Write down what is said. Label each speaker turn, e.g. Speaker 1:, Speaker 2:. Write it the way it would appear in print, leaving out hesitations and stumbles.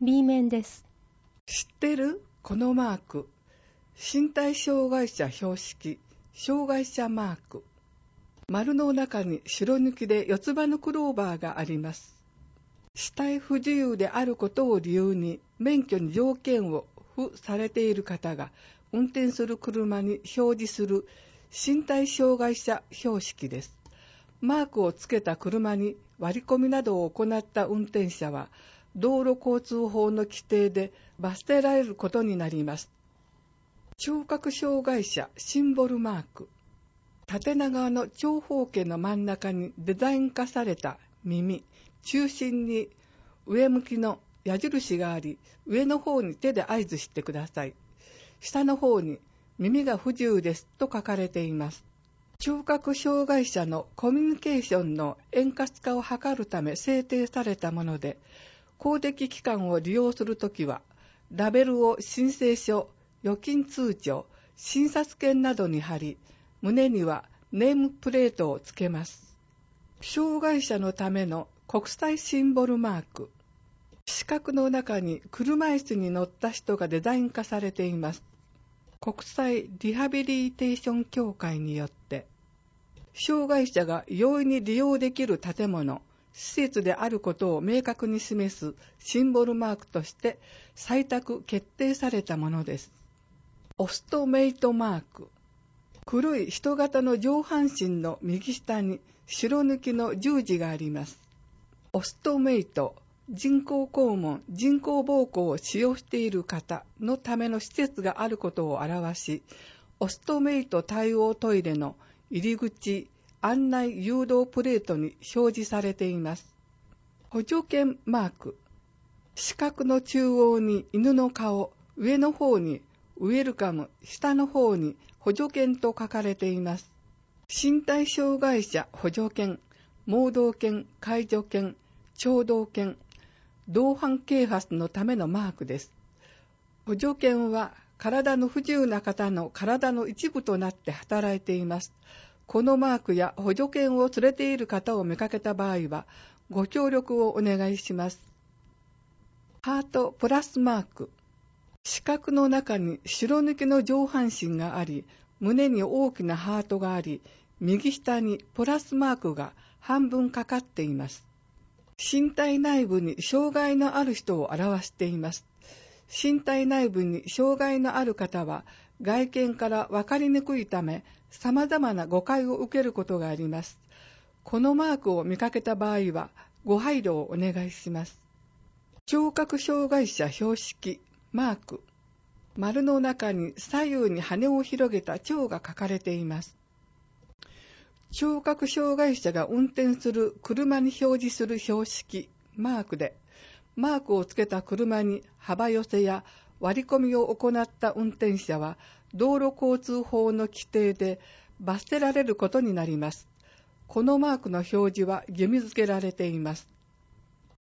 Speaker 1: B 面です。
Speaker 2: 知ってる？このマーク。身体障害者標識、障害者マーク。丸の中に白抜きで四つ葉のクローバーがあります。視体不自由であることを理由に免許に条件を付されている方が運転する車に表示する身体障害者標識です。マークをつけた車に割り込みなどを行った運転者は道路交通法の規定で罰せられることになります。聴覚障害者シンボルマーク。縦長の長方形の真ん中にデザイン化された耳、中心に上向きの矢印があり、上の方に手で合図してください。下の方に耳が不自由ですと書かれています。聴覚障害者のコミュニケーションの円滑化を図るため制定されたもので、公的機関を利用するときは、ラベルを申請書、預金通帳、診察券などに貼り、胸にはネームプレートをつけます。障害者のための国際シンボルマーク。四角の中に車椅子に乗った人がデザイン化されています。国際リハビリテーション協会によって、障害者が容易に利用できる建物、施設であることを明確に示すシンボルマークとして採択決定されたものです。オストメイトマーク。黒い人型の上半身の右下に白抜きの十字があります。オストメイト、人工肛門、人工膀胱を使用している方のための施設があることを表し、オストメイト対応トイレの入り口、案内誘導プレートに表示されています。補助犬マーク。四角の中央に犬の顔、上の方にウェルカム、下の方に補助犬と書かれています。身体障害者補助犬、盲導犬、介助犬、聴導犬、同伴啓発のためのマークです。補助犬は体の不自由な方の体の一部となって働いています。このマークや補助犬を連れている方を見かけた場合は、ご協力をお願いします。ハートプラスマーク。四角の中に白抜きの上半身があり、胸に大きなハートがあり、右下にプラスマークが半分かかっています。身体内部に障害のある人を表しています。身体内部に障害のある方は、外見から分かりにくいため、様々な誤解を受けることがあります。このマークを見かけた場合は、ご配慮をお願いします。聴覚障害者標識、マーク。丸の中に左右に羽を広げた蝶が書かれています。聴覚障害者が運転する車に表示する標識、マークで、マークをつけた車に幅寄せや割り込みを行った運転者は、道路交通法の規定で罰せられることになります。このマークの表示は義務付けられています。